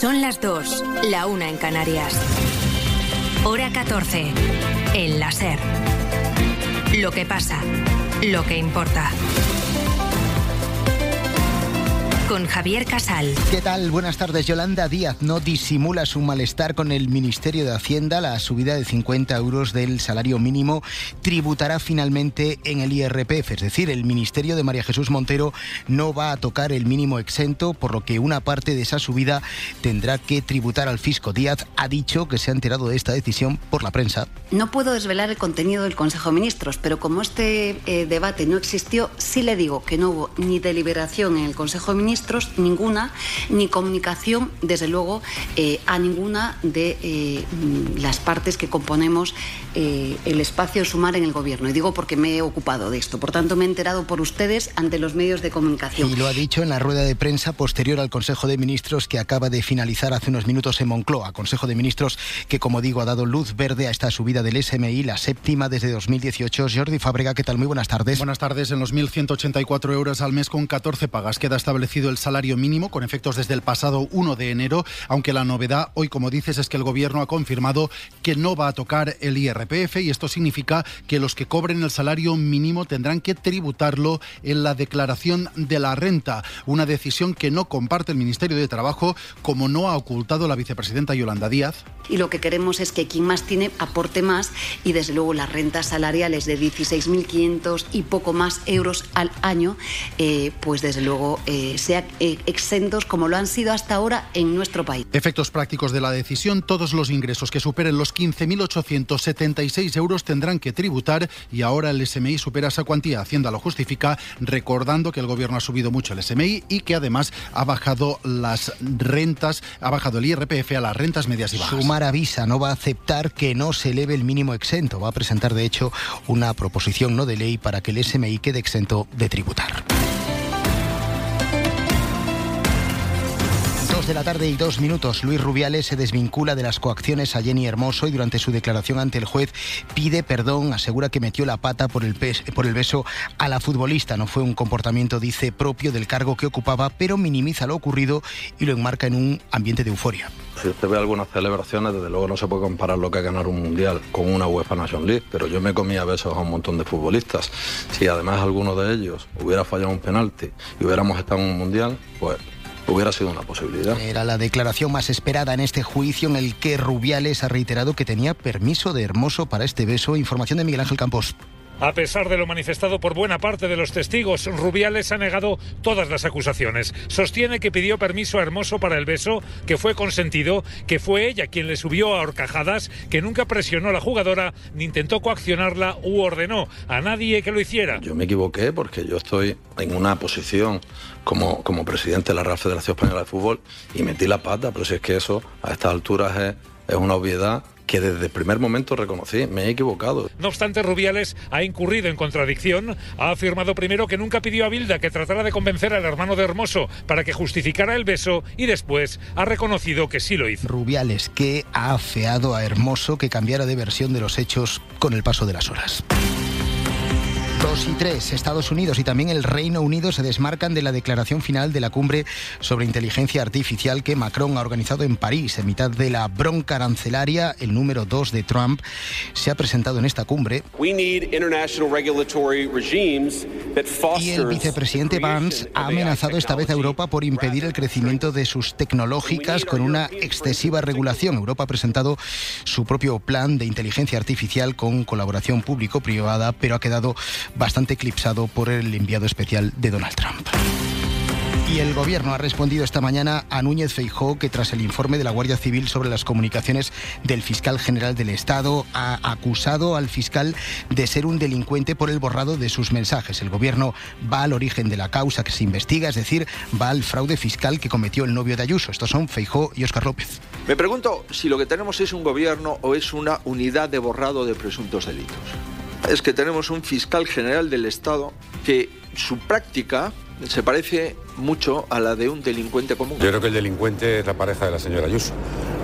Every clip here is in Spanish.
Son las 2, la 1 en Canarias. Hora 14, en la SER. Lo que pasa, lo que importa. Con Javier Casal. ¿Qué tal? Buenas tardes. Yolanda Díaz no disimula su malestar con el Ministerio de Hacienda. La subida de 50 euros del salario mínimo tributará finalmente en el IRPF. Es decir, el Ministerio de María Jesús Montero no va a tocar el mínimo exento, por lo que una parte de esa subida tendrá que tributar al fisco. Díaz ha dicho que se ha enterado de esta decisión por la prensa. No puedo desvelar el contenido del Consejo de Ministros, pero como este debate no existió, sí le digo que no hubo ni deliberación en el Consejo de Ministros, ninguna, ni comunicación, desde luego, a ninguna de las partes que componemos el espacio Sumar en el Gobierno. Y digo porque me he ocupado de esto. Por tanto, me he enterado por ustedes ante los medios de comunicación. Y lo ha dicho en la rueda de prensa posterior al Consejo de Ministros que acaba de finalizar hace unos minutos en Moncloa. Consejo de Ministros que, como digo, ha dado luz verde a esta subida del SMI, la séptima desde 2018. Jordi Fábrega, ¿qué tal? Muy buenas tardes. Buenas tardes. En los 1.184 euros al mes con 14 pagas queda establecido el salario mínimo con efectos desde el pasado 1 de enero, aunque la novedad hoy, como dices, es que el Gobierno ha confirmado que no va a tocar el IRPF y esto significa que los que cobren el salario mínimo tendrán que tributarlo en la declaración de la renta, una decisión que no comparte el Ministerio de Trabajo, como no ha ocultado la vicepresidenta Yolanda Díaz. Y lo que queremos es que quien más tiene aporte más y desde luego las rentas salariales de 16.500 y poco más euros al año, pues desde luego sean exentos como lo han sido hasta ahora en nuestro país. Efectos prácticos de la decisión: todos los ingresos que superen los 15.876 euros tendrán que tributar y ahora el SMI supera esa cuantía. Hacienda lo justifica recordando que el Gobierno ha subido mucho el SMI y que además ha bajado las rentas, ha bajado el IRPF a las rentas medias y bajas. Sumar avisa, no va a aceptar que no se eleve el mínimo exento. Va a presentar, de hecho, una proposición no de ley para que el SMI quede exento de tributar. 2 de la tarde y 2 minutos. Luis Rubiales se desvincula de las coacciones a Jenny Hermoso y durante su declaración ante el juez pide perdón, asegura que metió la pata por el beso a la futbolista. No fue un comportamiento, dice, propio del cargo que ocupaba, pero minimiza lo ocurrido y lo enmarca en un ambiente de euforia. Si usted ve algunas celebraciones, desde luego no se puede comparar lo que es ganar un mundial con una UEFA Nations League, pero yo me comía besos a un montón de futbolistas. Si además alguno de ellos hubiera fallado un penalti y hubiéramos estado en un mundial, pues hubiera sido una posibilidad. Era la declaración más esperada en este juicio, en el que Rubiales ha reiterado que tenía permiso de Hermoso para este beso. Información de Miguel Ángel Campos. A pesar de lo manifestado por buena parte de los testigos, Rubiales ha negado todas las acusaciones. Sostiene que pidió permiso a Hermoso para el beso, que fue consentido, que fue ella quien le subió a horcajadas, que nunca presionó a la jugadora, ni intentó coaccionarla u ordenó a nadie que lo hiciera. Yo me equivoqué porque yo estoy en una posición como presidente de la Real Federación Española de Fútbol y metí la pata, pero si es que eso a estas alturas es una obviedad que desde el primer momento reconocí, me he equivocado. No obstante, Rubiales ha incurrido en contradicción. Ha afirmado primero que nunca pidió a Bilda que tratara de convencer al hermano de Hermoso para que justificara el beso y después ha reconocido que sí lo hizo. Rubiales, que ha afeado a Hermoso que cambiara de versión de los hechos con el paso de las horas. 2 y 3. Estados Unidos y también el Reino Unido se desmarcan de la declaración final de la cumbre sobre inteligencia artificial que Macron ha organizado en París. En mitad de la bronca arancelaria, el número 2 de Trump se ha presentado en esta cumbre. Y el vicepresidente Vance ha amenazado esta vez a Europa por impedir el crecimiento de sus tecnológicas con una excesiva regulación. Europa ha presentado su propio plan de inteligencia artificial con colaboración público-privada, pero ha quedado bastante eclipsado por el enviado especial de Donald Trump. Y el Gobierno ha respondido esta mañana a Núñez Feijóo, que tras el informe de la Guardia Civil sobre las comunicaciones del fiscal general del Estado ha acusado al fiscal de ser un delincuente por el borrado de sus mensajes. El Gobierno va al origen de la causa que se investiga, es decir, va al fraude fiscal que cometió el novio de Ayuso. Estos son Feijóo y Óscar López. Me pregunto si lo que tenemos es un gobierno o es una unidad de borrado de presuntos delitos. Es que tenemos un fiscal general del Estado que su práctica se parece mucho a la de un delincuente común. Yo creo que el delincuente es la pareja de la señora Ayuso.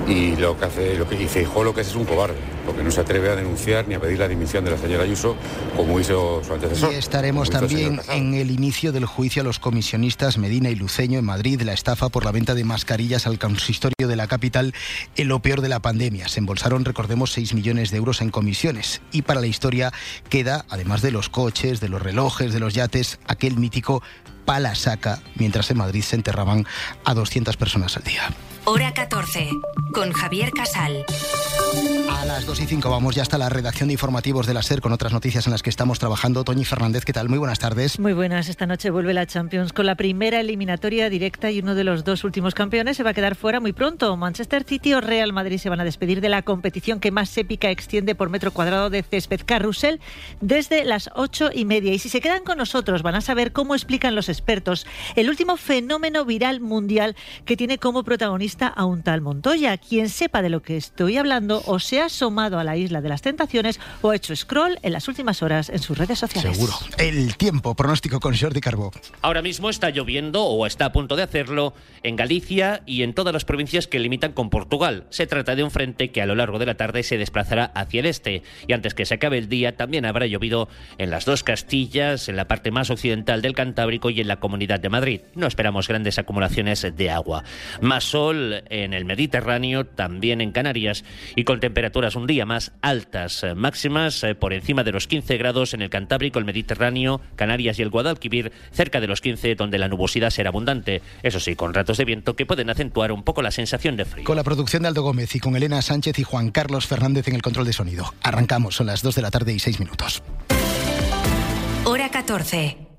Y Feijóo lo que es un cobarde, porque no se atreve a denunciar ni a pedir la dimisión de la señora Ayuso, como hizo su antecesor. Y estaremos también en el inicio del juicio a los comisionistas Medina y Luceño en Madrid, la estafa por la venta de mascarillas al consistorio de la capital en lo peor de la pandemia. Se embolsaron, recordemos, 6 millones de euros en comisiones. Y para la historia queda, además de los coches, de los relojes, de los yates, aquel mítico pala saca, mientras en Madrid se enterraban a 200 personas al día. Hora 14, con Javier Casal. A las 2:05 vamos ya hasta la redacción de informativos de la SER con otras noticias en las que estamos trabajando. Toñi Fernández, ¿qué tal? Muy buenas tardes. Muy buenas. Esta noche vuelve la Champions con la primera eliminatoria directa y uno de los dos últimos campeones se va a quedar fuera muy pronto. Manchester City o Real Madrid se van a despedir de la competición que más épica extiende por metro cuadrado de césped. Carrusel desde las 8:30. Y si se quedan con nosotros van a saber cómo explican los expertos el último fenómeno viral mundial que tiene como protagonista a un tal Montoya. Quien sepa de lo que estoy hablando o se ha asomado a la Isla de las Tentaciones o ha hecho scroll en las últimas horas en sus redes sociales. Seguro. El tiempo, pronóstico con Jordi Carbó. Ahora mismo está lloviendo o está a punto de hacerlo en Galicia y en todas las provincias que limitan con Portugal. Se trata de un frente que a lo largo de la tarde se desplazará hacia el este y antes que se acabe el día también habrá llovido en las dos Castillas, en la parte más occidental del Cantábrico y en la Comunidad de Madrid. No esperamos grandes acumulaciones de agua. Más sol en el Mediterráneo, también en Canarias y con temperaturas un día más altas, máximas por encima de los 15 grados en el Cantábrico, el Mediterráneo, Canarias y el Guadalquivir, cerca de los 15 donde la nubosidad será abundante, eso sí, con ratos de viento que pueden acentuar un poco la sensación de frío. Con la producción de Aldo Gómez y con Elena Sánchez y Juan Carlos Fernández en el control de sonido. Arrancamos, son las 2 de la tarde y 6 minutos. Hora 14.